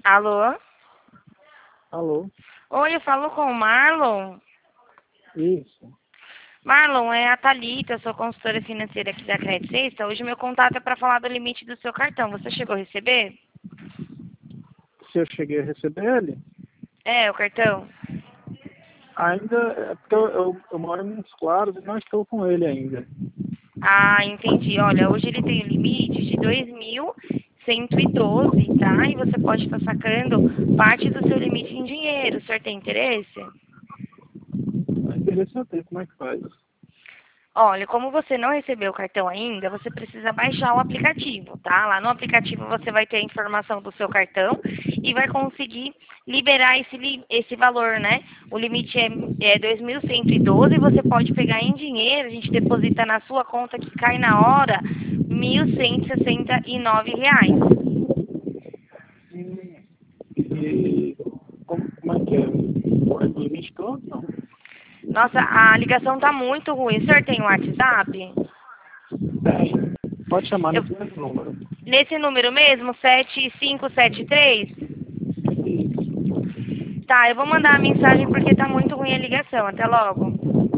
Alô? Alô? Oi, eu falo com o Marlon. Isso. Marlon, é a Thalita, eu sou consultora financeira aqui da Credit Sexta. Hoje meu contato é para falar do limite do seu cartão. Você chegou a receber? Se eu cheguei a receber ele, É, o cartão? ainda é porque eu moro em Montes Claros e não estou com ele ainda. Ah, entendi. Olha, hoje ele tem o limite de 2.112, tá? E você pode estar sacando parte do seu limite em dinheiro. O senhor tem interesse? É interessante como é que faz. Olha, como você não recebeu o cartão ainda, você precisa baixar o aplicativo, tá? Lá no aplicativo você vai ter a informação do seu cartão e vai conseguir liberar esse valor, né? O limite é 2.112 e você pode pegar em dinheiro, a gente deposita na sua conta que cai na hora R$ 1.169. E como é que é? O limite todo? Não. Nossa, a ligação tá muito ruim. O senhor tem um WhatsApp? Tem. Pode chamar Eu- nesse mesmo número. Nesse número mesmo, 7573? Tá, eu vou mandar a mensagem porque tá muito ruim a ligação. Até logo.